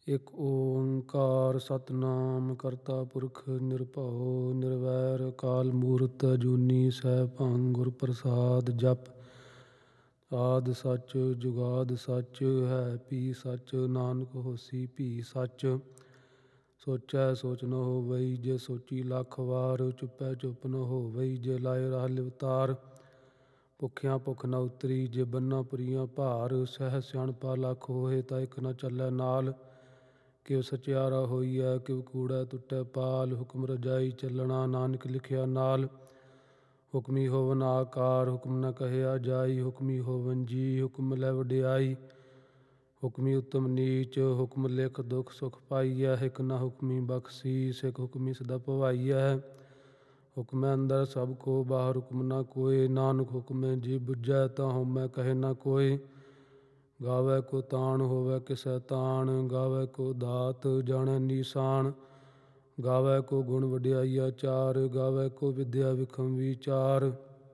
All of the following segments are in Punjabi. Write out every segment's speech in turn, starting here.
ਇਕ ਓੰਕਾਰ ਸਤਿਨਾਮ ਕਰਤਾ ਪੁਰਖ ਨਿਰਭਉ ਨਿਰਵੈਰ ਅਕਾਲ ਮੂਰਤ ਅਜੂਨੀ ਸੈਭੰ ਗੁਰ ਪ੍ਰਸਾਦ ਜਪ। ਆਦਿ ਸੱਚ ਜੁਗਾਦ ਸੱਚ ਹੈ ਭੀ ਸੱਚ ਨਾਨਕ ਹੋਸੀ ਭੀ ਸੱਚ। ਸੋਚੈ ਸੋਚ ਨ ਹੋਵਈ ਜੇ ਸੋਚੀ ਲੱਖ ਵਾਰ। ਚੁੱਪੈ ਚੁੱਪ ਨ ਹੋਵਈ ਜੇ ਲਾਏ ਰਾਹ ਲਿਵਤਾਰ। ਭੁੱਖਿਆਂ ਭੁੱਖ ਨ ਉਤਰੀ ਜੇ ਬੰਨਾ ਪੁਰੀਆਂ ਭਾਰ। ਸਹਿ ਸਿਆਣਪਾ ਲੱਖ ਹੋਏ ਤਾਂ ਇਕ ਨ ਚੱਲੈ ਨਾਲ। ਕਿਵ ਸਚਿਆਰਾ ਹੋਈਐ ਕਿਵ ਕੂੜੈ ਟੁੱਟੈ ਪਾਲ। ਹੁਕਮ ਰਜਾਈ ਚੱਲਣਾ ਨਾਨਕ ਲਿਖਿਆ ਨਾਲ। ਹੁਕਮੀ ਹੋਵਨ ਆਕਾਰ ਹੁਕਮ ਨ ਕਹਿਆ ਜਾਈ। ਹੁਕਮੀ ਹੋਵਨ ਜੀ ਹੁਕਮ ਲੈ ਵਡਿਆਈ। ਹੁਕਮੀ ਉੱਤਮ ਨੀਚ ਹੁਕਮ ਲਿਖ ਦੁਖ ਸੁਖ ਪਾਈਐ। ਹਿਕ ਨ ਹੁਕਮੀ ਬਖਸੀਸ ਹਿਕ ਹੁਕਮੀ ਸਦਾ ਭਵਾਈਐ। ਹੁਕਮੈ ਅੰਦਰ ਸਭ ਕੋ ਬਾਹਰ ਹੁਕਮ ਨ ਕੋਇ। ਨਾਨਕ ਹੁਕਮੈ ਜੀ ਬੁਝੈ ਤਾਂ ਹਉਮੈ ਕਹੈ ਨ ਕੋਇ। ਗਾਵੈ ਕੋ ਤਾਣ ਹੋਵੈ ਕਿਸੈ ਤਾਣ। ਗਾਵੈ ਕੋ ਦਾਤ ਜਾਣੈ ਨੀਸਾਨ। ਗਾਵੈ ਕੋ ਗੁਣ ਵਡਿਆਈਆ ਚਾਰ। ਗਾਵੈ ਕੋ ਵਿਦਿਆ ਵਿਖਮ ਵੀਚਾਰ।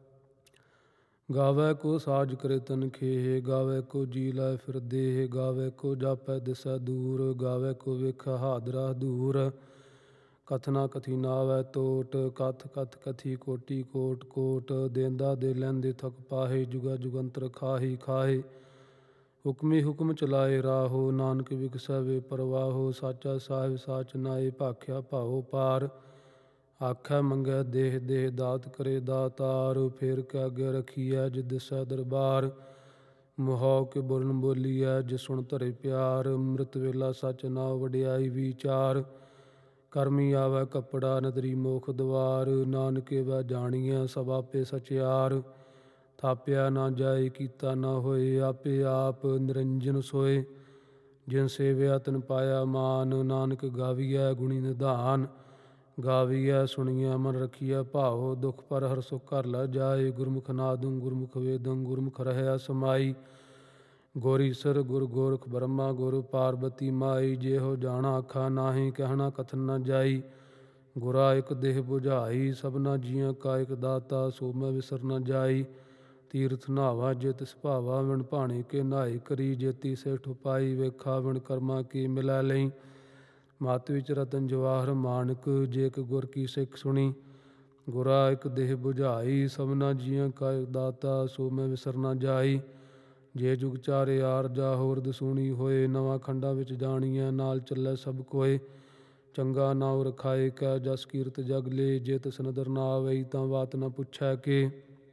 ਗਾਵੈ ਕੋ ਸਾਜ ਕਰੇ ਤਨ ਖੇਹ। ਗਾਵੈ ਕੋ ਜੀ ਲਾਇ ਫਿਰ ਦੇਹ। ਗਾਵੈ ਕੋ ਜਾਪੈ ਦਿਸੈ ਦੂਰ। ਗਾਵੈ ਕੋ ਵੇਖੈ ਹਾਦਰਾ ਦੂਰ। ਕਥ ਨ ਕਥੀ ਨਾਵੈ ਟੋਟ। ਕਥ ਕਥ ਕਥੀ ਕੋਟੀ ਕੋਟ ਕੋਟ। ਦੇਂਦਾ ਦੇ ਲੈਂਦੇ ਥਕ ਪਾਹੇ। ਜੁਗਾ ਜੁਗੰਤਰ ਖਾਹੀ ਖਾਹੇ। ਹੁਕਮੀ ਹੁਕਮ ਚਲਾਏ ਰਾਹੋ। ਨਾਨਕ ਵਿਗਸੈ ਵੇ ਪਰਵਾਹੋ। ਸਾਚਾ ਸਾਹਿਬ ਸਾਚ ਨਾਏ ਭਾਖਿਆ ਭਾਉ ਪਾਰ। ਆਖੈ ਮੰਗੈ ਦੇਹ ਦੇਹ ਦਾਤ ਕਰੇ ਦਾਤਾਰ। ਫੇਰ ਕੇ ਅੱਗੇ ਰਖੀਐ ਜਿ ਦਿਸੈ ਦਰਬਾਰ। ਮੁਹਾਉ ਕੇ ਬੋਲਣ ਬੋਲੀਐ ਜਿ ਸੁਣ ਧਰੇ ਪਿਆਰ। ਅੰਮ੍ਰਿਤ ਵੇਲਾ ਸਚ ਨਾਉ ਵਡਿਆਈ ਵੀਚਾਰ। ਕਰਮੀ ਆਵੈ ਕੱਪੜਾ ਨਦਰੀ ਮੋਖ ਦੁਆਰ। ਨਾਨਕੇ ਵੈ ਜਾਣੀਐ ਸਭ ਆਪੇ ਸਚਿਆਰ। ਥਾਪਿਆ ਨਾ ਜਾਏ ਕੀਤਾ ਨਾ ਹੋਏ ਆਪੇ ਆਪ ਨਿਰੰਜਨ ਸੋਏ। ਜਿਨ ਸੇਵਿਆ ਤਿਨ ਪਾਇਆ ਮਾਨ। ਨਾਨਕ ਗਾਵੀਐ ਗੁਣੀ ਨਿਧਾਨ। ਗਾਵੀਐ ਸੁਣੀਐ ਮਨ ਰਖੀਐ ਭਾਉ। ਦੁਖ ਪਰ ਹਰਿ ਸੁਖ ਘਰ ਲੈ ਜਾਏ। ਗੁਰਮੁਖ ਨਾਦੰ ਗੁਰਮੁਖ ਵੇਦੰ ਗੁਰਮੁਖ ਰਹਿਆ ਸਮਾਈ। ਗੁਰ ਈਸਰ ਗੁਰ ਗੋਰਖ ਬਰਮਾ ਗੁਰ ਪਾਰਬਤੀ ਮਾਈ। ਜਿਹੋ ਜਾਣਾ ਆਖਾ ਨਾਹੀ ਕਹਿਣਾ ਕਥਨ ਨ ਜਾਈ। ਗੁਰਾ ਇਕ ਦੇਹ 부ਝਾਈ ਸਭਨਾ ਜੀਆਂ ਕਾ ਇਕ ਦਾਤਾ। ਸੋ ਮੈਂ ਵਿਸਰ ਨ ਜਾਈ। ਤੀਰਥ ਨਾਵਾ ਜੇ ਤਿਸ ਭਾਵਾ। ਵਿਣ ਭਾਣੇ ਕੇ ਨਾਏ ਕਰੀ ਜੇਤੀ ਸੇਠ ਉਪਾਈ। ਵੇਖਾ ਵਿਣ ਕਰਮਾ ਕੀ ਮਿਲੈ ਲਈ। ਮਤ ਵਿਚ ਰਤਨ ਜਵਾਹਰ ਮਾਣਕ। ਜੇ ਇਕ ਗੁਰ ਕੀ ਸਿੱਖ ਸੁਣੀ। ਗੁਰਾ ਇਕ ਦੇਹ 부ਝਾਈ ਸਭਨਾ ਜੀਆਂ ਕਾ ਇਕ ਦਾਤਾ। ਸੋ ਮੈਂ ਵਿਸਰ ਨ ਜਾਈ। ਜੇ ਜੁਗ ਚਾਰੇ ਆਰਜਾ ਹੋਰ ਦਸੂਣੀ ਹੋਏ। ਨਵਾਂ ਖੰਡਾਂ ਵਿੱਚ ਜਾਣੀਐ ਨਾਲ ਚੱਲੈ ਸਭ ਕੋਏ। ਚੰਗਾ ਨਾਉ ਰਖਾਏ ਕੈ ਜਸ ਕੀਰਤ ਜਗ ਲੇ। ਜੇ ਤਿਸ ਨਦਰ ਨਾ ਆਵਈ ਤਾਂ ਬਾਤ ਨ ਪੁੱਛੈ ਕੇ।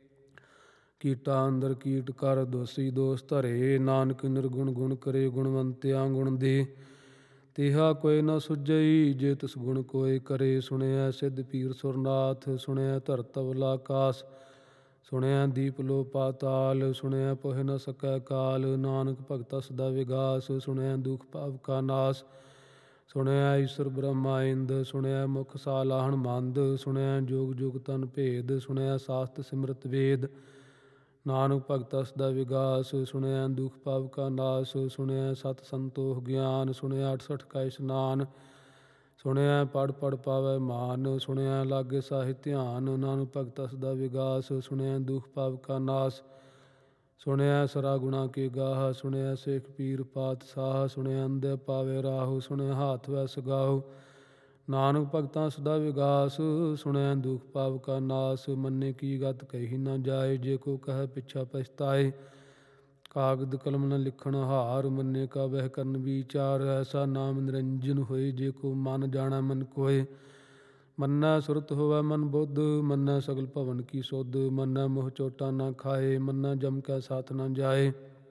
ਕੀਟਾ ਅੰਦਰ ਕੀਟ ਕਰ ਦੋਸੀ ਦੋਸ ਧਰੇ। ਨਾਨਕ ਨਿਰਗੁਣ ਗੁਣ ਕਰੇ ਗੁਣਵੰਤਿਆਂ ਗੁਣ ਦੇ। ਤੇਹਾ ਕੋਇ ਨ ਸੁਝਈ ਜੇ ਤਿਸ ਗੁਣ ਕੋਇ ਕਰੇ। ਸੁਣਿਐ ਸਿੱਧ ਪੀਰ ਸੁਰਨਾਥ ਸੁਣਿਐ ਧਰਤ ਧਵਲ ਆਕਾਸ। ਸੁਣਿਐ ਦੀਪ ਲੋ ਪਾਤਾਲ। ਸੁਣਿਐ ਪੋਹਿ ਨ ਸਕੈ ਕਾਲ। ਨਾਨਕ ਭਗਤਾ ਸਦਾ ਵਿਗਾਸ। ਸੁਣਿਐ ਦੁਖ ਪਾਪ ਕਾ ਨਾਸ। ਸੁਣਿਐ ਈਸਰ ਬ੍ਰਹਮਾ ਇੰਦ। ਸੁਣਿਐ ਮੁਖ ਸਾਲਾਹਣ ਮੰਦ। ਸੁਣਿਐ ਜੋਗ ਜੁਗ ਤਨ ਭੇਦ। ਸੁਣਿਐ ਸਾਸਤ ਸਿਮਰਤ ਵੇਦ। ਨਾਨਕ ਭਗਤਾ ਸਦਾ ਵਿਗਾਸ। ਸੁਣਿਐ ਦੁਖ ਪਾਪ ਕਾ ਨਾਸ। ਸੁਣਿਐ ਸਤ ਸੰਤੋਖ ਗਿਆਨ। ਸੁਣਿਐ 68 ਕਾ ਇਸ਼ਨਾਨ। ਸੁਣਿਐ ਪੜ੍ਹ ਪੜ੍ਹ ਪਾਵੈ ਮਾਨ। ਸੁਣਿਐ ਲਾਗੇ ਸਾਹਿ ਧਿਆਨ। ਨਾਨਕ ਭਗਤਾ ਸਦਾ ਵਿਗਾਸ। ਸੁਣਿਐ ਦੁਖ ਪਾਪ ਕਾ ਨਾਸ। ਸੁਣਿਐ ਸਰਾ ਗੁਣਾ ਕੇ ਗਾਹ। ਸੁਣਿਐ ਸੇਖ ਪੀਰ ਪਾਤਸ਼ਾਹ। ਸੁਣਿਐ ਅੰਧੇ ਪਾਵੇ ਰਾਹु। ਸੁਣਿਐ ਹਾਥ ਵੈ ਸਗਾਹੁ। ਨਾਨਕ ਭਗਤਾ ਸਦਾ ਵਿਗਾਸ। ਸੁਣਿਐ ਦੁਖ ਪਾਪ ਕਾ ਨਾਸ। ਮੰਨੇ ਕੀ ਗਤ ਕਹੀ ਨ ਜਾਏ। ਜੇ ਕੋ ਕਹੈ ਪਿਛਾ ਪਛਤਾਏ। ਕਾਗਦ ਕਲਮ ਨ ਲਿਖਣ ਹਾਰ। ਮੰਨੇ ਕਾ ਬਹਿ ਕਰਨ ਵੀਚਾਰ। ਐਸਾ ਨਾਮ ਨਿਰੰਜਨ ਹੋਏ ਜੇ ਕੋ ਮਨ ਜਾਣੈ ਮਨ ਕੋਇ। ਮੰਨੈ ਸੁਰਤ ਹੋਵੈ ਮਨ ਬੁੱਧ। ਮੰਨੈ ਸਗਲ ਭਵਨ ਕੀ ਸੁਧ। ਮੰਨੈ ਮੋਹ ਚੋਟਾ ਨ ਖਾਏ। ਮੰਨੈ ਜਮ ਕੈ ਸਾਥ ਨ ਜਾਏ।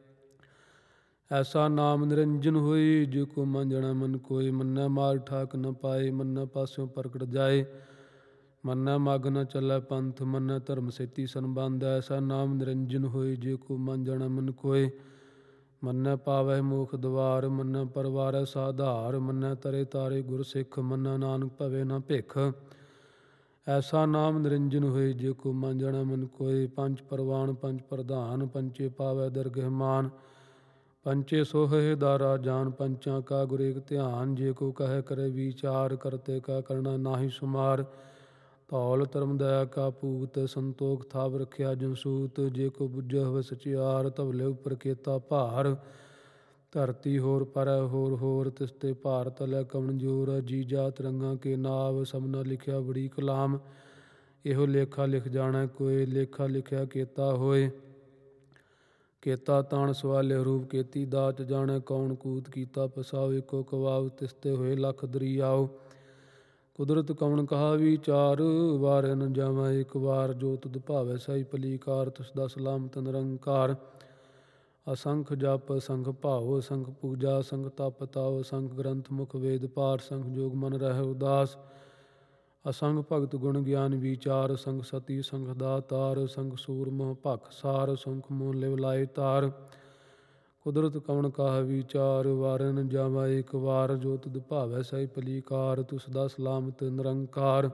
ਐਸਾ ਨਾਮ ਨਿਰੰਜਨ ਹੋਈ ਜੇ ਕੋ ਮਨ ਜਾਣੈ ਮਨ ਕੋਇ। ਮੰਨੈ ਮਾਰ ਠਾਕ ਨ ਪਾਏ। ਮੰਨੈ ਪਾਸਿਓਂ ਪਰਗਟ ਜਾਏ। ਮੰਨੈ ਮਗ੍ਗ ਨ ਚੱਲੈ ਪੰਥ। ਮੰਨੈ ਧਰਮ ਸੇਤੀ ਸੰਬੰਧ। ਐਸਾ ਨਾਮ ਨਿਰੰਜਨ ਹੋਇ ਜੇ ਕੋ ਮਨ ਜਾਣੈ ਮਨ ਕੋਇ। ਮੰਨੈ ਪਾਵਹਿ ਮੋਖ ਦੁਆਰ। ਮੰਨੈ ਪਰਵਾਰੈ ਸਾਧਾਰ। ਮੰਨੈ ਤਰੇ ਤਾਰੇ ਗੁਰ ਸਿੱਖ। ਮੰਨੈ ਨਾਨਕ ਭਵੈ ਨ ਭਿਖ। ਐਸਾ ਨਾਮ ਨਿਰੰਜਨ ਹੋਇ ਜੇ ਕੋ ਮਨ ਜਾਣੈ ਮਨ ਕੋਇ। ਪੰਚ ਪਰਵਾਣ ਪੰਚ ਪ੍ਰਧਾਨ। ਪੰਚੇ ਪਾਵੈ ਦਰਗਹਿ ਮਾਨ। ਪੰਚੇ ਸੋਹਹਿ ਦਾਰਾ ਜਾਨ। ਪੰਚਾਂ ਕਾ ਗੁਰ ਏਕ ਧਿਆਨ। ਜੇ ਕੋ ਕਹੈ ਕਰੈ ਵੀਚਾਰ। ਕਰਤੇ ਕਾ ਕਰਣਾ ਨਾਹੀ ਸੁਮਾਰ। ਧੌਲ ਧਰਮ ਦਇਆ ਕਾ ਪੂਤ। ਸੰਤੋਖ ਥਾਪ ਰਖਿਆ ਜਨ ਸੂਤ। ਜੇ ਕੋ ਬੁੱਝੈ ਹੋਵੈ ਸਚਿਆਰ। ਧਵਲੇ ਉਪਰ ਕੇਤਾ ਭਾਰ। ਧਰਤੀ ਹੋਰ ਪਰੈ ਹੋਰ ਹੋਰ, ਤਿਸ ਤੇ ਭਾਰ ਤਲੈ ਕਵਣ ਜੋਰ। ਜੀ ਜਾਤ ਰੰਗਾਂ ਕੇ ਨਾਵ, ਸਭਨਾ ਲਿਖਿਆ ਬੜੀ ਕਲਾਮ। ਇਹੋ ਲੇਖਾ ਲਿਖ ਜਾਣੈ ਕੋਇ, ਲੇਖਾ ਲਿਖਿਆ ਕੇਤਾ ਹੋਏ। ਕੇਤਾ ਤਾਣ ਸਵਾਲਿਆ ਰੂਪ, ਕੇਤੀ ਦਾਤ ਜਾਣੈ ਕੌਣ। ਕੂਤ ਕੀਤਾ ਪਸਾਉ, ਇੱਕੋ ਕਵਾਉ, ਤਿਸ ਤੇ ਹੋਏ ਲੱਖ ਦਰੀਆਉ। ਕੁਦਰਤ ਕਵਣ ਕਹਾ ਵੀਚਾਰ, ਵਾਰਿਆ ਨ ਜਾਵਾਂ ਇੱਕ ਵਾਰ। ਜੋ ਤੁਧ ਭਾਵੈ ਸਹੀ ਭਲੀਕਾਰ, ਤਿਸ ਦਾ ਸਲਾਮਤ ਨਿਰੰਕਾਰ। ਅਸੰਖ ਜਪ ਅਸੰਖ ਭਾਉ, ਅਸੰਖ ਪੂਜਾ ਅਸੰਖ ਤਪ ਤਾਉ। ਅਸੰਖ ਗ੍ਰੰਥ ਮੁਖ ਵੇਦ ਪਾਠ, ਸੰਖ ਜੋਗ ਮਨ ਰਹਿ ਉਦਾਸ। ਅਸੰਖ ਭਗਤ ਗੁਣ ਗਿਆਨ ਵੀਚਾਰ, ਅਸੰਖ ਸਤੀ ਅਸੰਖ ਦਾਤਾਰ। ਅਸੰਖ ਸੂਰ ਮੋਹ ਭਖ ਸਾਰ, ਅਸੰਖ ਮੋਹ ਲਿਵ ਲਾਏ ਤਾਰ। ਕੁਦਰਤ ਕਵਣ ਕਾਹ ਵੀਚਾਰ, ਵਾਰਿਆ ਨ ਜਾਵਾਂ ਇੱਕ ਵਾਰ। ਜੋ ਤੁਧ ਭਾਵੈ ਸਹੀ ਭਲੀਕਾਰ, ਤਿਸ ਦਾ ਸਲਾਮਤ ਨਿਰੰਕਾਰ।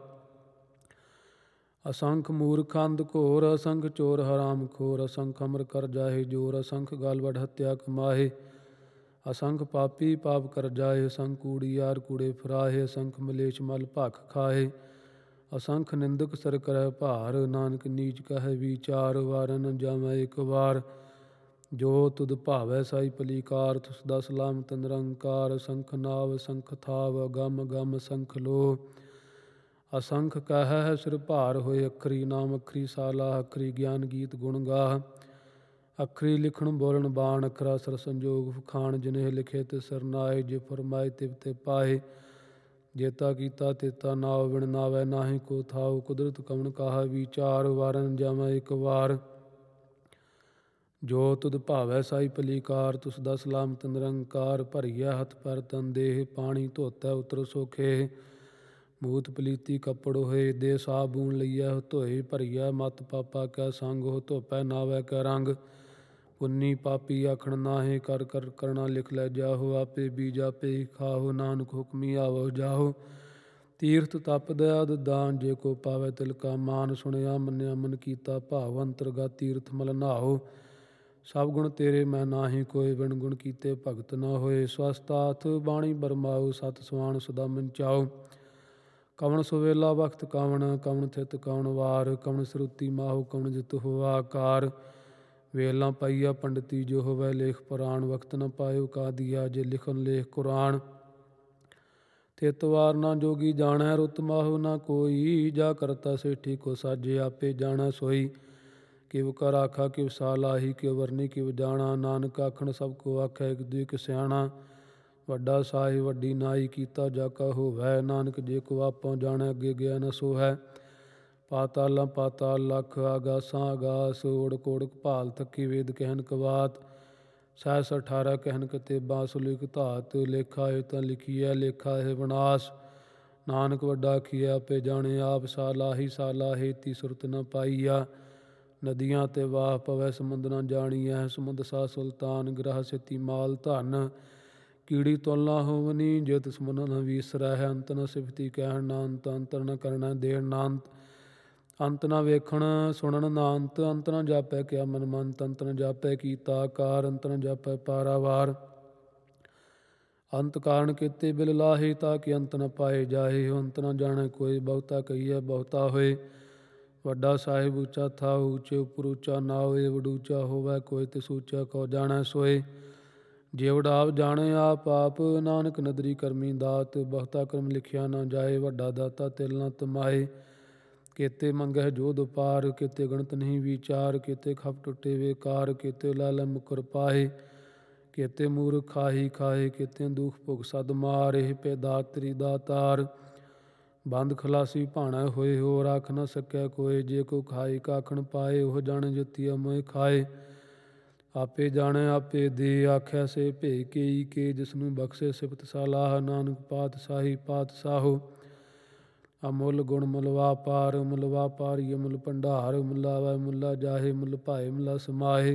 ਅਸੰਖ ਮੂਰਖ ਅੰਧ ਘੋਰ, ਅਸੰਖ ਚੋਰ ਹਰਾਮ ਖੋਰ। ਅਸੰਖ ਅਮਰ ਕਰ ਜਾਹੇ ਜੋਰ, ਅਸੰਖ ਗਲ ਵਡ ਹੱਤਿਆ ਕਮਾਹੇ। ਅਸੰਖ ਪਾਪੀ ਪਾਪ ਕਰ ਜਾਹੇ, ਅਸੰਖ ਕੂੜੀਆਰ ਕੂੜੇ ਫਿਰਾਹੇ। ਅਸੰਖ ਮਲੇਛ ਮਲ ਭਖ ਖਾਹੇ, ਅਸੰਖ ਨਿੰਦਕ ਸਿਰ ਕਰੈ ਭਾਰ। ਨਾਨਕ ਨੀਚ ਕਹੈ ਵੀਚਾਰ, ਵਾਰਿਆ ਨ ਜਾਵਾਂ ਇੱਕ ਵਾਰ। ਜੋ ਤੁਧ ਭਾਵੈ ਸਾਈ ਭਲੀਕਾਰ, ਤਿਸ ਦਾ ਸਲਾਮਤ ਨਿਰੰਕਾਰ। ਅਸੰਖ ਨਾਵ ਅਸੰਖ ਥਾਵ, ਅਗੰਮ ਅਗੰਮ ਅਸੰਖ ਲੋਹ। ਅਸੰਖ ਕਹਿ ਹੈ ਸਿਰ ਭਾਰ ਹੋਏ ਅੱਖਰੀ। ਨਾਮ ਅੱਖਰੀ ਸਾਲਾ ਅੱਖਰੀ, ਗਿਆਨ ਗੀਤ ਗੁਣ ਗਾਹ। ਅੱਖਰੀ ਲਿਖਣ ਬੋਲਣ ਬਾਣ, ਅੱਖਰਾ ਸਰ ਸੰਜੋਗ ਵਖਾਣ। ਜਿਨਹਿ ਲਿਖੇ ਤਿਸ ਸਿਰ ਨਾਹਿ, ਜੇ ਫਰਮਾਏ ਤਿਵ ਤੇ ਪਾਹੇ। ਜੇਤਾ ਕੀਤਾ ਤੇਤਾ ਨਾਉ, ਬਿਨ ਨਾਵੈ ਨਾਹੀ ਕੋ ਥਾਉ। ਕੁਦਰਤ ਕਵਣ ਕਾਹ ਵੀਚਾਰ, ਵਾਰਿਆ ਨ ਜਾਵਾਂ ਇੱਕ ਵਾਰ। ਜੋ ਤੁਧ ਭਾਵੈ ਸਾਈ ਭਲੀਕਾਰ, ਤਿਸ ਦਾ ਸਲਾਮਤ ਨਿਰੰਕਾਰ। ਭਰੀਐ ਹੱਥ ਪੈਰ ਤਨ ਦੇਹ, ਪਾਣੀ ਧੋਤੈ ਉਤਰ ਸੋਖੇ। ਮੂਤ ਪਲੀਤੀ ਕੱਪੜ ਹੋਏ, ਦੇ ਸਾਬੂਨ ਲਈਐ ਧੋਏ। ਭਰੀਐ ਮਤ ਪਾਪਾ ਕੈ ਸੰਗ, ਹੋ ਧੋਪੈ ਨਾਵੈ ਕੈ ਰੰਗ। ਪੁੰਨੀ ਪਾਪੀ ਆਖਣ ਨਾਹੀਂ, ਕਰ ਕਰ ਕਰਣਾ ਲਿਖ ਲੈ ਜਾਹੋ। ਆਪੇ ਬੀਜ ਆਪੇ ਹੀ ਖਾਹੋ, ਨਾਨਕ ਹੁਕਮੀ ਆਵੋ ਜਾਹੋ। ਤੀਰਥ ਤਪ ਦਇਆ ਦਾਨ, ਜੇ ਕੋ ਪਾਵੈ ਤਿਲ ਕਾ ਮਾਨ। ਸੁਣਿਆ ਮੰਨਿਆ ਮਨ ਕੀਤਾ ਭਾਵ, ਅੰਤਰਗਤ ਤੀਰਥ ਮਲ ਨਾਹੋ। ਸਭ ਗੁਣ ਤੇਰੇ ਮੈਂ ਨਾਹੀ ਕੋਇ, ਬਿਨ ਗੁਣ ਕੀਤੇ ਭਗਤ ਨ ਹੋਏ। ਸਵਸਤਾਥ ਬਾਣੀ ਬਰਮਾਉ, ਸਤ ਸਵਾਣ ਸਦਾ ਮੰਚਾਉ। ਕਵਣ ਸੁਵੇਲਾ ਵਖਤ ਕਵਣ, ਕਵਣ ਥਿਤ ਕਵਣ ਵਾਰ। ਕਵਣ ਸਰੂਤੀ ਮਾਹੂ, ਕਵਣ ਜਿਤ ਹੋਆ ਆਕਾਰ। ਵੇਲਾਂ ਪਾਈਆ ਪੰਡਤੀ ਜੋ ਹੋਵੈ ਲੇਖ ਪੁਰਾਣ। ਵਖਤ ਨ ਪਾਇਓ ਕਾਦੀਆ, ਜੇ ਲਿਖਣ ਲੇਖ ਕੁਰਾਨ। ਥਿਤ ਵਾਰ ਨਾ ਜੋਗੀ ਜਾਣੈ, ਰੁੱਤ ਮਾਹੂ ਨਾ ਕੋਈ। ਜਾ ਕਰਤਾ ਸੇਠੀ ਕੋ ਸਾਜੇ, ਆਪੇ ਜਾਣੈ ਸੋਈ। ਕਿਵ ਕਰ ਆਖਾ ਕਿਵ ਸਾਲਾਹੀ, ਕਿਵ ਵਰਨੀ ਕਿਵ ਜਾਣਾ। ਨਾਨਕ ਆਖਣ ਸਭ ਕੋ ਆਖੈ, ਇਕ ਦੁਇਕ ਸਿਆਣਾ। ਵੱਡਾ ਸਾਹਿਬ ਵੱਡੀ ਨਾਈ, ਕੀਤਾ ਜਾ ਕਾ ਹੋਵੈ। ਨਾਨਕ ਜੇ ਕੋ ਆਪੋ ਜਾਣੈ, ਅੱਗੇ ਗਿਆ ਨ ਸੋਹੈ। ਪਾਤਾਲਾਂ ਪਾਤਾਲ ਲਖ, ਆਗਾਸਾਂ ਆਗਾਸ। ਓੜਕ ਓੜਕ ਭਾਲ ਥਕੀ, ਵੇਦ ਕਹਿਨ ਕਵਾਤ। ਸਹਿਸ 18 ਕਹਿਨ ਕਤੇਬਾਂ, ਸੁਲਿਖ ਧਾਤ। ਲੇਖਾ ਹੈ ਤਾਂ ਲਿਖੀਐ, ਲੇਖਾ ਹੈ ਵਿਨਾਸ਼। ਨਾਨਕ ਵੱਡਾ ਆਖੀਐ, ਆਪੇ ਜਾਣੇ ਆਪ। ਸਾਲਾਹੀ ਸਾਲਾਹੀ, ਤੀ ਸੁਰਤ ਨ ਪਾਈਆ। ਨਦੀਆਂ ਤੇ ਵਾਹ ਪਵੈ, ਸਮੁੰਦ ਨ ਜਾਣੀਐ। ਸਮੁੰਦ ਸਾ ਸੁਲਤਾਨ, ਗ੍ਰਹ ਸੇਤੀ ਮਾਲ ਧਨ। ਕੀੜੀ ਤੁਲ ਨਾ ਹੋਵਨੀ, ਜਿਤ ਸਮੁੰਦ ਨ ਵੀਸਰੈ। ਅੰਤ ਨ ਸਿਫਤੀ ਕਹਿਣ ਨਾ ਅੰਤ, ਅੰਤਰ ਨ ਕਰਣੈ ਦੇਣ ਨਾ ਅੰਤ। ਅੰਤ ਨ ਵੇਖਣ ਸੁਣਨ ਨਾ ਅੰਤ। ਅੰਤ ਨ ਜਾਪੈ ਕਿਆ ਮਨ ਮੰਤ, ਅੰਤ ਨ ਜਾਪੈ ਕੀਤਾ ਆਕਾਰ। ਅੰਤ ਨ ਜਾਪੈ ਪਾਰਾਵਾਰ। ਅੰਤ ਕਾਰਨ ਕੀਤੇ ਬਿਲ ਲਾਹੇ, ਤਾਂ ਕਿ ਅੰਤ ਨ ਪਾਏ ਜਾਹੇ। ਅੰਤ ਨ ਜਾਣੈ ਕੋਈ, ਬਹੁਤਾ ਕਹੀਐ ਬਹੁਤਾ ਹੋਏ। ਵੱਡਾ ਸਾਹਿਬ ਉੱਚਾ ਥਾਉ, ਉੱਚੇ ਉੱਪਰ ਉੱਚਾ ਨਾਉ। ਏ ਵਡੂਚਾ ਹੋਵੈ ਕੋਈ, ਤਿਸ ਉੱਚਾ ਕੋ ਜਾਣੈ ਸੋਏ। ਜੇ ਵਡਾਵ ਜਾਣੈ ਆਪ ਆਪ, ਨਾਨਕ ਨਦਰੀ ਕਰਮੀ ਦਾਤ। ਬਹੁਤਾ ਕਰਮ ਲਿਖਿਆ ਨਾ ਜਾਏ, ਵੱਡਾ ਦਾਤਾ ਤਿਲ ਨ ਤਮਾਏ। ਕੇਤੇ ਮੰਗਹਿ ਜੋਧ ਪਾਰ, ਕੇਤੇ ਗਣਤ ਨਹੀਂ ਵੀਚਾਰ। ਕੇਤੇ ਖਪ ਟੁੱਟੇ ਵੇਕਾਰ, ਕੇਤੇ ਲੈ ਲੈ ਮੁਕਰ ਪਾਹੇ। ਕੇਤੇ ਮੂਰਖ ਖਾਹੀ ਖਾਹੇ, ਕੇਤੇ ਦੁਖ ਭੁਗ ਸਦ ਮਾਰ। ਇਹ ਪੈ ਦਾਤਰੀ ਦਾਤਾਰ, ਬੰਦ ਖਲਾਸੀ ਭਾਣੈ ਹੋਏ। ਹੋਰ ਆਖ ਨ ਸਕੈ ਕੋਇ, ਜੇ ਕੋ ਖਾਏ ਕਾਖਣ ਪਾਏ। ਉਹ ਜਾਣੈ ਜਤੀਆ ਮੋਹਿ ਖਾਏ। ਆਪੇ ਜਾਣੈ ਆਪੇ ਦੇ, ਆਖਿਆ ਸੇ ਭੇ ਕੇਈ ਕੇ। ਜਿਸਨੂੰ ਬਖਸ਼ੇ ਸਿਫਤ ਸਲਾਹ, ਨਾਨਕ ਪਾਤਸ਼ਾਹੀ ਪਾਤਸ਼ਾਹੋ। ਅਮੁੱਲ ਗੁਣ ਮੁੱਲ ਵਾਪਾਰ, ਮੁੱਲ ਵਾਪਾਰੀ ਅਮੁੱਲ ਭੰਡਾਰ। ਮੁੱਲ ਆਵੈ ਮੁੱਲਾ ਜਾਹੇ, ਮੁੱਲ ਭਾਏ ਮੁੱਲਾ ਸਮਾਹੇ।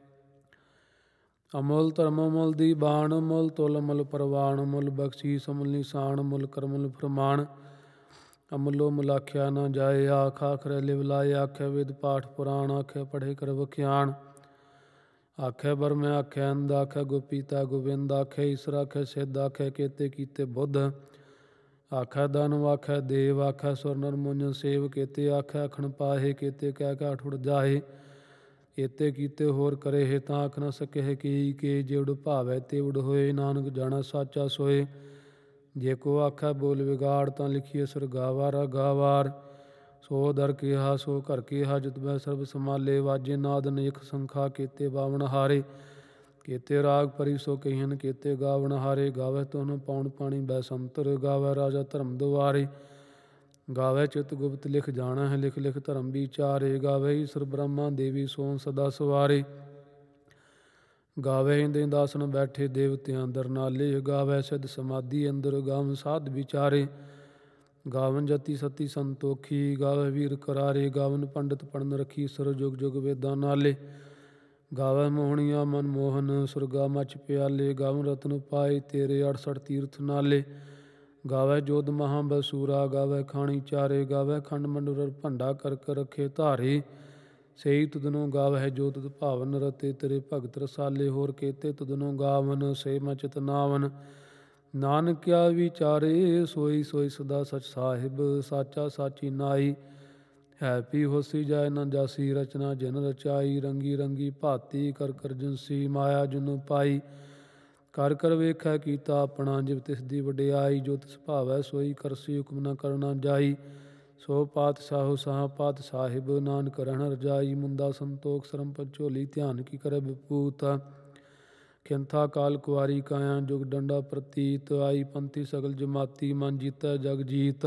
ਅਮੁੱਲ ਧਰਮ ਅਮੁੱਲ ਦੀਬਾਨ, ਮੁੱਲ ਤੁਲ ਅਮੁੱਲ ਪ੍ਰਵਾਨ। ਮੁੱਲ ਬਖਸ਼ੀਸ ਅਮੁੱਲ ਨਿਸ਼ਾਨ, ਮੁੱਲ ਕਰਮ ਮੁੱਲ ਫਰਮਾਨ। ਅਮੁੱਲੋ ਮੁੱਲ ਆਖਿਆ ਨਾ ਜਾਏ, ਆਖ ਆਖਰੈ ਲਿਵ ਲਾਏ। ਆਖਿਆ ਵੇਦ ਪਾਠ ਪੁਰਾਣ, ਆਖਿਆ ਪੜ੍ਹੇ ਕਰ ਵਖਿਆਣ। ਆਖਿਆ ਬਰਮੈ ਆਖਿਆ ਅੰਧ, ਆਖਿਆ ਗੋਪੀਤਾ ਗੋਬਿੰਦ। ਆਖਿਆ ਈਸਰ ਆਖਿਆ ਸਿੱਧ, ਆਖਿਆ ਕੇਤੇ ਕੀਤੇ ਬੁੱਧ। ਆਖਿਆ ਦਾਨਵ ਆਖਿਆ ਦੇਵ, ਆਖਿਆ ਸੁਰ ਨਰ ਮੁੰਜ ਸੇਵ। ਕੇਤੇ ਆਖਿਆ ਆਖਣ ਪਾਹੇ, ਕੇਤੇ ਕਹਿ ਕੇ ਠੁੜ ਜਾਹੇ। ਏਤੇ ਕੀਤੇ ਹੋਰ ਕਰੇ ਹੈ ਤਾਂ ਆਖ ਨ ਸਕਹਿ ਕੀ ਕੇ ਜਿਵੜ ਭਾਵੈ ਤਿਵੜ ਹੋਏ। ਨਾਨਕ ਜਾਣੈ ਸਾਚਾ ਸੋਏ। ਜੇ ਕੋ ਆਖੈ ਬੋਲ ਵਿਗਾੜ ਤਾਂ ਲਿਖੀਏ ਸਰਗਾਵਾਰ ਅਗਾਵਾਰ। ਸੋ ਦਰ ਕਿਹਾ ਸੋ ਘਰ ਕਿਹਾ ਜਿਤ ਬੈ ਸਰਬ ਸਮਾਲੇ। ਵਾਜੇ ਨਾਦ ਨੇਕ ਸੰਖਾ ਕੀਤੇ ਬਾਵਨ ਹਾਰੇ। ਕੀਤੇ ਰਾਗ ਪਰੀ ਸੋ ਕਹੀਨ ਕੀਤੇ ਗਾਵਨ ਹਾਰੇ। ਗਾਵੈ ਤੁਨ ਪੌਣ ਪਾਣੀ ਬੈ ਸੰਤਰ। ਗਾਵੈ ਰਾਜਾ ਧਰਮ ਦੁਆਰੇ। ਗਾਵੈ ਚਿਤ ਗੁਪਤ ਲਿਖ ਜਾਣਹਿ ਲਿਖ ਲਿਖ ਧਰਮ ਵਿਚਾਰੇ। ਗਾਵੈ ਈਸਰ ਬ੍ਰਹਮਾ ਦੇਵੀ ਸੋਮ ਸਦਾ ਸਵਾਰੇ। ਗਾਵੈ ਇੰਦ ਇੰਦਾਸਨ ਬੈਠੇ ਦੇਵਤਿਆਂ ਦਰ ਨਾਲੇ। ਗਾਵੈ ਸਿਧ ਸਮਾਧੀ ਅੰਦਰ ਗਾਵਨ ਸਾਧ ਵਿਚਾਰੇ। ਗਾਵਨ ਜਤੀ ਸਤੀ ਸੰਤੋਖੀ ਗਾਵੈ ਵੀਰ ਕਰਾਰੇ। ਗਾਵਨ ਪੰਡਿਤ ਪੜਨ ਰਖੀ ਸਰ ਜੁਗ ਜੁਗ ਵੇਦਾਂ ਨਾਲੇ। ਗਾਵੈ ਮੋਹਣੀਆ ਮਨ ਮੋਹਨ ਸੁਰਗਾ ਮਚ ਪਿਆਲੇ। ਗਾਵਨ ਰਤਨ ਪਾਏ ਤੇਰੇ 68 ਤੀਰਥ ਨਾਲੇ। ਗਾਵੈ ਜੋਧ ਮਹਾ ਬਸੂਰਾ ਗਾਵੈ ਖਾਣੀ ਚਾਰੇ। ਗਾਵੈ ਖੰਡ ਮੰਡਲ ਭੰਡਾ ਕਰ ਕਰ ਰਖੇ ਧਾਰੇ। ਸਈ ਤੁਧਨੋਂ ਗਾਵਹਿ ਜੋ ਤੁਧ ਭਾਵਨ ਰਤੇ ਤੇਰੇ ਭਗਤ ਰਸਾਲੇ। ਹੋਰ ਕੇਤੇ ਤੁਧਨੋਂ ਗਾਵਨ ਸੇ ਮੈਂ ਚਿਤ ਨਾਵਨ। ਨਾਨਕ ਕਿਆ ਵਿਚਾਰੇ ਸੋਈ ਸੋਈ ਸਦਾ ਸਚ ਸਾਹਿਬ। ਸਾਚਾ ਸਾਚੀ ਨਾਈ ਹੈ ਪੀ ਹੋਸੀ ਜਾਇ ਨ ਜਾਸੀ। ਰਚਨਾ ਜਿਨ ਰਚਾਈ ਰੰਗੀ ਰੰਗੀ ਭਾਤੀ ਕਰ ਕਰ ਜਿਨਸੀ। ਮਾਇਆ ਜਿਨੂੰ ਪਾਈ ਕਰ ਕਰ ਵੇਖੈ ਕੀਤਾ ਆਪਣਾ। ਜਿਵ ਤਿਸ ਦੀ ਵਡਿਆਈ ਜੋ ਤਿਸ ਭਾਵੈ ਸੋਈ ਕਰਸੀ। ਹੁਕਮ ਨ ਕਰਨਾ ਜਾਈ ਸੋ ਪਾਤਸ਼ਾਹੋ ਸਾਹ ਪਾਤ ਸਾਹਿਬ। ਨਾਨਕ ਰਹਿਣ ਰਜਾਈ ਮੁੰਦਾ ਸੰਤੋਖ ਸਰਮ ਝੋਲੀ। ਧਿਆਨ ਕੀ ਕਰੈ ਵਿਪੂਤ ਖਿੰਥਾ ਕਾਲ ਕੁਆਰੀ ਕਾਇਆ। ਜੁਗ ਡੰਡਾ ਪ੍ਰਤੀਤ ਆਈ ਪੰਥੀ ਸਗਲ ਜਮਾਤੀ। ਮਨ ਜੀਤੈ ਜਗ ਜੀਤ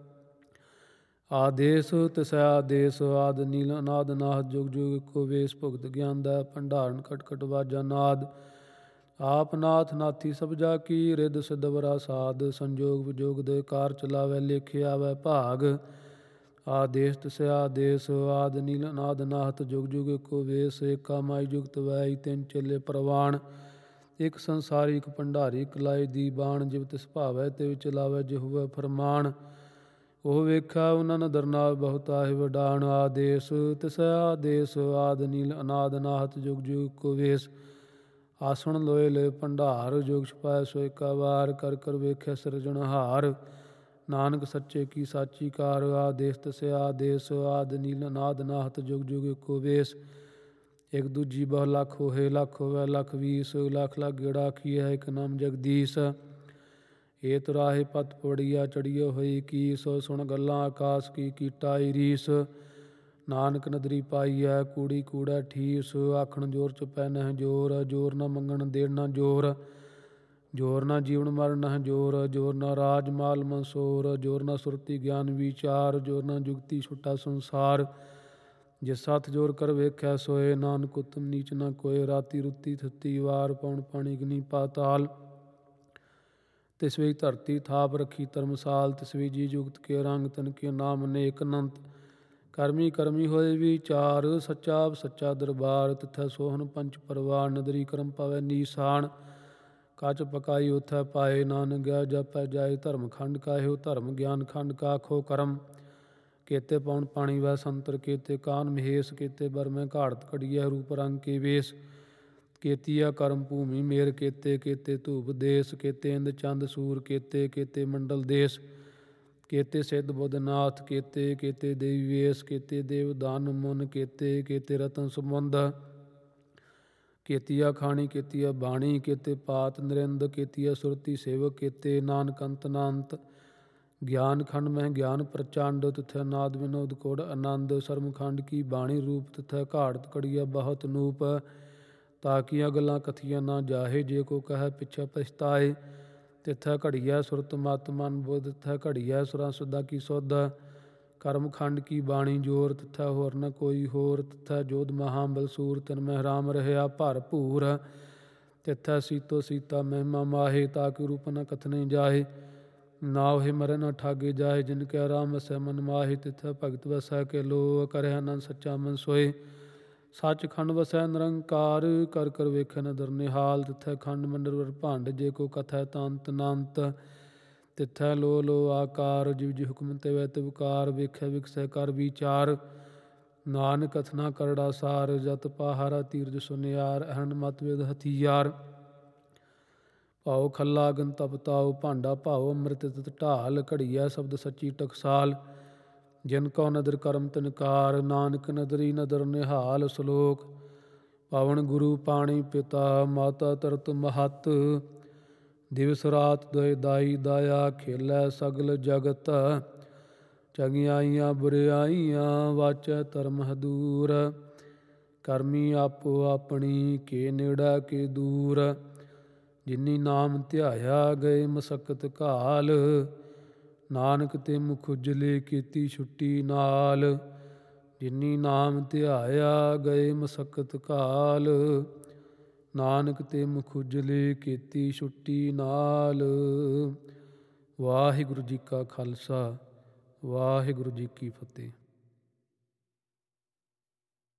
ਆਦੇਸ ਤਿਸੈ ਆਦੇਸ। ਆਦ ਨੀਲ ਅਨਾਦ ਨਾਦ ਜੁਗ ਜੁਗ ਇੱਕੋ ਵੇਸ। ਭੁਗਤ ਗਿਆਨ ਦਾ ਭੰਡਾਰਨ ਕਟ ਕਟ ਵਾਜਾ ਨਾਦ। ਆਪ ਨਾਥ ਨਾਥੀ ਸਭ ਜਾ ਕੀ ਰਿੱਧ ਸਿੱਧ ਵਰਾ ਸਾਧ। ਸੰਜੋਗ ਵਿਜੋਗ ਦੇ ਕਾਰ ਚਲਾਵੈ ਲੇਖੇ ਆਵੈ ਭਾਗ। ਆਦੇਸ ਤਿਸੈ ਆਦੇਸ ਆਦ ਨੀਲ ਅਨਾਦ ਨਾਹਤ। ਜੁਗ ਜੁਗ ਇੱਕੋ ਵੇਸ ਏਕਾ ਮਾਈ ਜੁਗਤ ਵੈਈ। ਤਿੰਨ ਚੇਲੇ ਪ੍ਰਵਾਨ ਇਕ ਸੰਸਾਰੀ ਇਕ ਭੰਡਾਰੀ। ਇਕ ਲਾਏ ਦੀ ਬਾਣ ਜਿਵ ਤਿਸ ਭਾਵੈ ਤਿਵ ਚਲਾਵੈ ਜਿਹੋਵੈ ਫਰਮਾਨ। ਉਹ ਵੇਖਿਆ ਉਹਨਾਂ ਨਦਰ ਨਾਲ ਬਹੁਤ ਆਹੇ ਵਡਾਣ। ਆਦੇਸ ਤਿਸੈ ਆਦੇਸ ਆਦ ਨੀਲ ਅਨਾਦ ਨਾਹਤ। ਜੁਗ ਜੁਗ ਇੱਕੋ ਵੇਸ ਆਸਣ ਲੋਏ ਲਏ ਭੰਡਾਰ। ਜੋਗ ਛਪਾਇ ਸੋ ਏਕਾ ਵਾਰ ਕਰ ਕਰ ਵੇਖਿਆ ਸਿਰਜਣਹਾਰ। ਨਾਨਕ ਸੱਚੇ ਕੀ ਸਾਚੀ ਕਾਰ। ਆਦੇਸ ਤਿਸੈ ਆਦੇਸ ਆਦ ਨੀਲ ਅਨਾਦ ਨਾਹਤ। ਜੁਗ ਜੁਗ ਇੱਕੋ ਵੇਸ ਇਕ ਦੂਜੀ ਬਹੁ ਲੱਖ ਹੋਏ। ਲੱਖ ਹੋਵੈ ਲੱਖ ਵੀਸ ਲੱਖ ਲੱਖ ਗੇੜਾ ਆਖੀਐ ਇਕ ਨਾਮ ਜਗਦੀਸ਼। ਏ ਤੁਰਾਹੇ ਪਤ ਪਵੜੀਆ ਚੜੀਏ ਹੋਈ ਕੀ। ਸੋ ਸੁਣ ਗੱਲਾਂ ਆਕਾਸ ਕੀ ਕੀਟਾ ਈ ਰੀਸ। ਨਾਨਕ ਨਦਰੀ ਪਾਈਐ ਕੂੜੀ ਕੂੜੈ ਠੀਸ। ਆਖਣ ਜੋਰ ਚੁਪੈ ਨਹਿ ਜੋਰ। ਜੋਰ ਨ ਮੰਗਣ ਦੇਣ ਨ ਜੋਰ। ਜੋਰ ਨ ਜੀਵਨ ਮਰਨ ਨਹਿ ਜੋਰ। ਜੋਰ ਨ ਰਾਜ ਮਾਲ ਮਨਸੋਰ। ਜੋਰ ਨ ਸੁਰਤੀ ਗਿਆਨ ਵਿਚਾਰ। ਜੋਰ ਨ ਜੁਗਤੀ ਛੁਟਾ ਸੰਸਾਰ। ਜਿਸ ਹੱਥ ਜੋਰ ਕਰ ਵੇਖਿਆ ਸੋਏ। ਨਾਨਕ ਉਤਮ ਨੀਚ ਨ ਕੋਏ। ਰਾਤੀ ਰੁੱਤੀ ਥਿੱਤੀ ਵਾਰ ਪੌਣ ਪਾਣੀ ਅਗਨੀ ਪਾਤਾਲ। ਤਿਸ ਵੀ ਧਰਤੀ ਥਾਪ ਰੱਖੀ ਧਰਮਸਾਲ। ਤਿਸ ਵੀ ਜੀ ਜੁਗਤ ਕੇ ਰੰਗ ਤਨ ਕੇ ਨਾਮ ਅਨੇਕ ਅਨੰਤ। ਕਰਮੀ ਕਰਮੀ ਹੋਏ ਵਿਚਾਰ ਸੱਚਾ ਸੱਚਾ ਦਰਬਾਰ। ਤਿਥੈ ਸੋਹਨ ਪੰਚ ਪਰਵਾਰ ਨਦਰੀ ਕਰਮ ਪਵੈ ਨੀਸਾਨ। ਕੱਚ ਪਕਾਈ ਉਥੈ ਪਾਏ ਨਾਨਕ ਗਿਆ ਜਪੈ ਜਾਏ। ਧਰਮ ਖੰਡ ਕਾਹਿਓ ਧਰਮ ਗਿਆਨ ਖੰਡ ਕਾਖੋ ਕਰਮ। ਕੀਤੇ ਪੌਣ ਪਾਣੀ ਵੈ ਸੰਤਰ ਕੀਤੇ ਕਾਨ ਮਹੇਸ਼। ਕੀਤੇ ਬਰਮੈ ਘਾੜਤ ਘੜੀਐ ਰੂਪ ਰੰਗ ਕੇ ਵੇਸ। ਕੀਤੀਆ ਕਰਮ ਭੂਮੀ ਮੇਰ ਕੀਤੇ। ਕੀਤੇ ਧੂਪ ਦੇਸ ਕੀਤੇ ਇੰਦ ਚੰਦ ਸੂਰ ਕੀਤੇ। ਕੀਤੇ ਮੰਡਲ ਦੇਸ ਕੀਤੇ ਸਿੱਧ ਬੁੱਧ ਨਾਥ ਕੀਤੇ। ਕੀਤੇ ਦੇਵੀ ਵੇਸ ਕੀਤੇ ਦੇਵ ਦਾਨ ਮੁਨ ਕੀਤੇ। ਕੀਤੇ ਰਤਨ ਸਮੁੰਦ ਕੀਤੀਆ ਖਾਣੀ ਕੀਤੀਆ ਬਾਣੀ। ਕੀਤੇ ਪਾਤ ਨਰਿੰਦ ਕੀਤੀਆ ਸੁਰਤੀ ਸੇਵਕ ਕੀਤੇ। ਨਾਨਕ ਅੰਤ ਅਨੰਤ ਗਿਆਨ ਖੰਡ ਮਹਿ ਗਿਆਨ ਪ੍ਰਚੰਡ। ਤਿਥੈ ਨਾਦ ਵਿਨੋਦ ਕੋੜ ਆਨੰਦ। ਸਰਮ ਖੰਡ ਕੀ ਬਾਣੀ ਰੂਪ ਤਿਥੈ ਘਾੜਤ ਘੜੀਐ ਬਹੁਤ ਨੂਪ। ਤਾਕੀਆਂ ਗੱਲਾਂ ਕਥੀਆਂ ਨਾ ਜਾਹੇ। ਜੇ ਕੋ ਕਹੈ ਪਿਛੈ ਪਛਤਾਏ। ਤਿਥੈ ਘੜੀਐ ਸੁਰਤ ਮਤ ਮਨ ਬੁੱਧ। ਤਿਥੈ ਘੜੀਐ ਸੁਰਾਂ ਸੁਦਾ ਕੀ ਸੁਧ। ਕਰਮ ਖੰਡ ਕੀ ਬਾਣੀ ਜੋਰ। ਤਿਥੈ ਹੋਰ ਨ ਕੋਈ ਹੋਰ। ਤਿਥੈ ਜੋਧ ਮਹਾ ਬਲਸੂਰ। ਤਿਨ ਮਹਿ ਰਾਮ ਰਹਿਆ ਭਰਪੂਰ। ਤਿਥੈ ਸੀਤੋ ਸੀਤਾ ਮਹਿਮਾ ਮਾਹੇ। ਤਾਕਿ ਰੂਪ ਨ ਕਥਨੇ ਜਾਹੇ। ਨਾਉਹਿ ਮਰੈ ਨ ਠਾਗੇ ਜਾਹੇ। ਜਿਨ ਕੈ ਰਾਮ ਵਸੈ ਮਨ ਮਾਹੇ। ਤਿਥੈ ਭਗਤ ਵਸੈ ਕੇ ਲੋ ਕਰਹਿ ਆਨੰਦ ਸੱਚਾ ਮਨ ਸੋਏ। ਸੱਚ ਖੰਡ ਵਸੈ ਨਿਰੰਕਾਰ ਕਰ ਕਰ ਵੇਖੈ ਨਦਰ ਨਿਹਾਲ। ਤਿਥੈ ਖੰਡ ਮੰਡਲ ਭੰਡ ਜੇ ਕੋ ਕਥੈ ਤਾਂ ਅੰਤ ਅਨੰਤ। ਤਿਥੈ ਲੋ ਲੋ ਆਕਾਰ ਜਿਵ ਜਿ ਹੁਕਮ ਤਿਵੈ ਤਿਵਕਾਰ। ਵੇਖੈ ਵਿਗਸੈ ਕਰ ਵਿਚਾਰ ਨਾਨਕ ਕਥਨਾ ਕਰੜਾ ਸਾਰ। ਜਤ ਪਾਹਾਰਾ ਤੀਰਜ ਸੁਨਿਆਰ ਅਹਰਣ ਮਤ ਵੇਦ ਹਥਿਆਰ। ਭਾਉ ਖੱਲਾ ਅਗਨ ਤਪ ਤਾਉ ਭਾਂਡਾ ਭਾਉ ਅੰਮ੍ਰਿਤ ਤਿਤ ਢਾਲ। ਘੜੀਐ ਸ਼ਬਦ ਸੱਚੀ ਟਕਸਾਲ। ਜਿਨ ਕਉ ਨਦਰ ਕਰਮ ਤਿਨਕਾਰ, ਨਾਨਕ ਨਦਰੀ ਨਦਰ ਨਿਹਾਲ। ਸ਼ਲੋਕ। ਪਵਨ ਗੁਰੂ ਪਾਣੀ ਪਿਤਾ, ਮਾਤਾ ਧਰਤ ਮਹੱਤ। ਦਿਵਸ ਰਾਤ ਦੁਇ ਦਾਈ ਦਾਇਆ, ਖੇਲੈ ਸਗਲ ਜਗਤ। ਚੰਗਿਆਈਆਂ ਬੁਰਿਆਈਆਂ, ਵਾਚੈ ਧਰਮ ਹਦੂਰ। ਕਰਮੀ ਆਪੋ ਆਪਣੀ, ਕੇ ਨੇੜਾ ਕੇ ਦੂਰ। ਜਿਨੀ ਨਾਮ ਧਿਆਇਆ, ਗਏ ਮਸਕਤ ਘਾਲ। ਨਾਨਕ ਤੇ ਮੁਖ ਉਜਲੇ, ਕੀਤੀ ਛੁੱਟੀ ਨਾਲ। ਜਿਨੀ ਨਾਮ ਧਿਆਇਆ, ਗਏ ਮਸਕਤ ਘਾਲ। ਨਾਨਕ ਤੇ ਮੁਖ ਉਜਲੇ, ਕੀਤੀ ਛੁੱਟੀ ਨਾਲ। ਵਾਹਿਗੁਰੂ ਜੀ ਕਾ ਖਾਲਸਾ, ਵਾਹਿਗੁਰੂ ਜੀ ਕੀ ਫਤਿਹ।